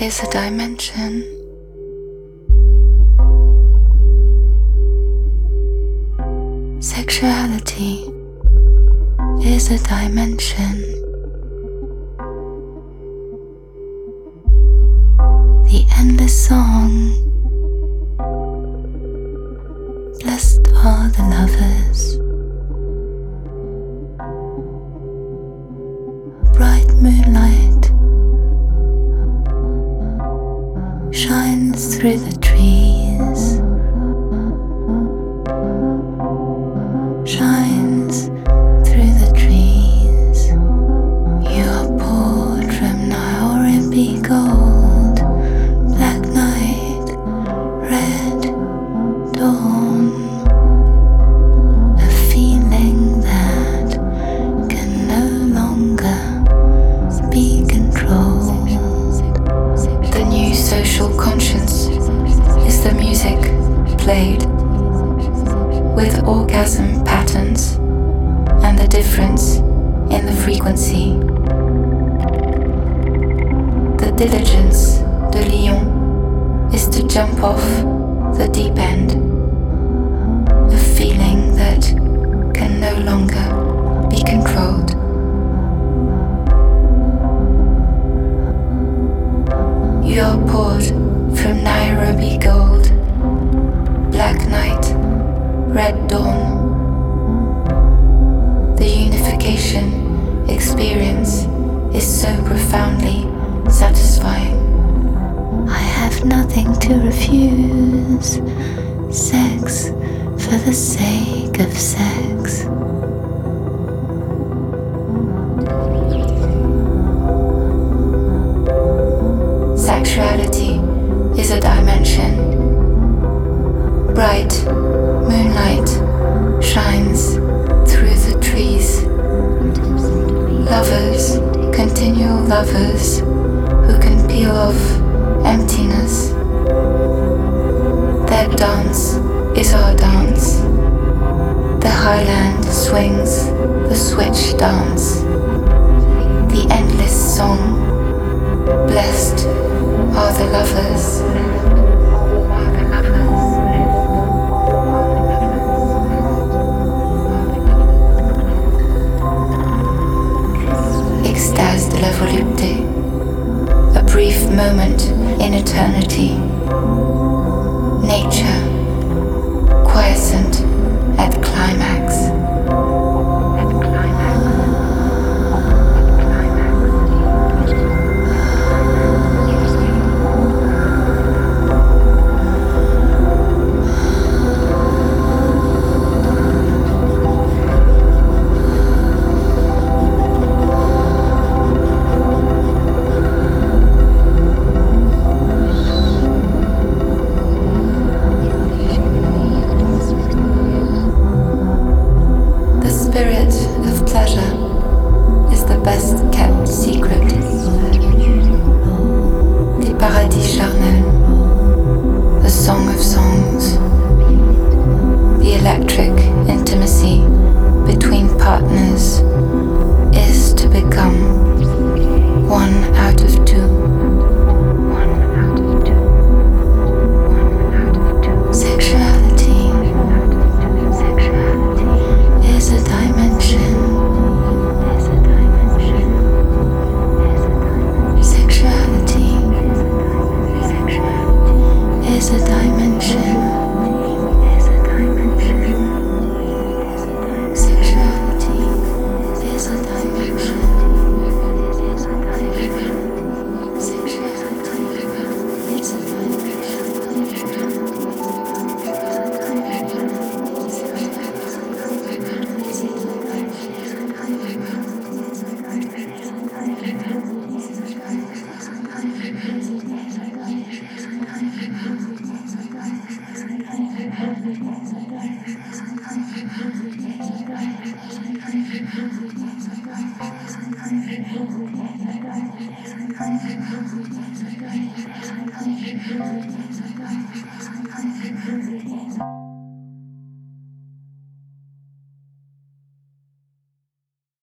is a dimension. Sexuality is a dimension. The endless song. Blessed are the lovers. Bright moonlight shines through the trees, shines through the trees. You are poured from Nairobi gold, black night, red dawn. A feeling that can no longer be controlled. The new social conscience is the music played with orgasm patterns and the difference in the frequency. The diligence de Lyon is to jump off the deep end, a feeling that can no longer be controlled. You are poured from Nairobi gold, black night, red dawn. The unification experience is so profoundly satisfying. I have nothing to refuse. Sex for the sake of sex. Sexuality is a dimension. Bright moonlight shines through the trees. Lovers, continual lovers, who can peel off emptiness. Their dance is our dance. The highland swings the switch dance. The endless song. Blessed are the lovers. Extase de la volupté, a brief moment in eternity. Nature, quiescent at climax.